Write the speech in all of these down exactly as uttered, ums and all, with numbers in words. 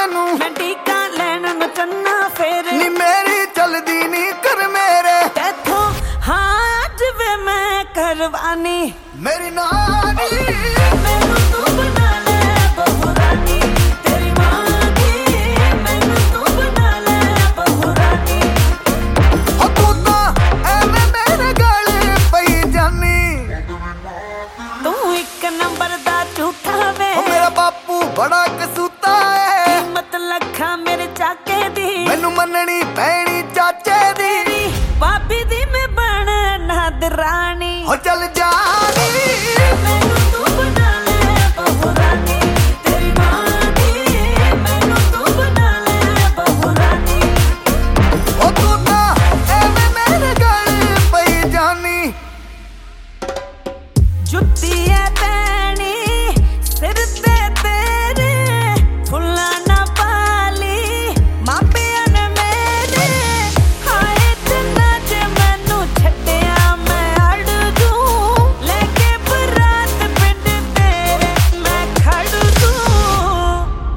मैनू मैं टीका लैन नु चन्ना फेर नी मेरी चलदी नी कर मेरे तेथों हाँ अज वे मैं करवानी मेरी नानी मैनू तू बना ले बहू रानी तेरी मां दी मैनू तू बना ले बहू रानी ओ तू तां एवें मेरे गले पई जानी तू एक नंबर दा झूठा वे ओ मेरा बापू बड़ा कसूता है कीमत लखा मेरे चाके दी मैनू मननी पैनी चाचे दी भाभी दी मैं बनना दरानी हो चल जानी मैनू तू बना ले बहू रानी तेरी मां दी मैनू तू बना ले बहू रानी ओ तू तां एवें मेरे गले पई जानी जुत्ती है पैनी सिर ते तेरे फुल्ला ना पाली मापिया ने मेरे हाय चन्ना जे मैनू छड्डिया मैं अड़ जूं लेके बरात पिंड तेरे मैं खड़ जूं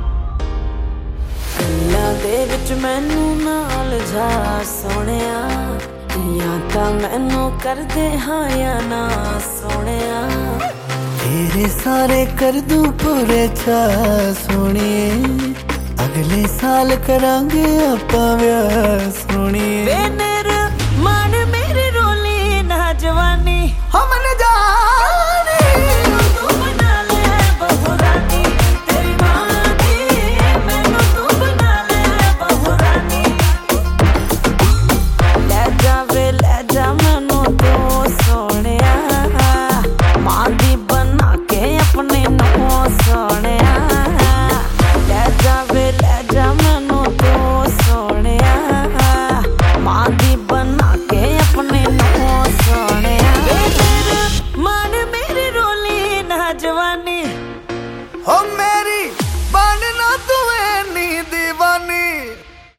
गल्लां दे विच मैनू नाल जा सोहणिया या तां मैनू करदे हां या ना सोहणिया तेरे सारे कर दूं पूरे चा सोनिए अगले साल करांगे आपां व्याह सोनिए वे मेरे मन मेरी रोली ना जवानी हम न जाने तू बना ले बहू रानी तेरी मां दी मैनू तू बना ले बहू रानी ले जा वे ले जा मैनू तू सोहणिया मां दी बना के अपने नूं सोहणिया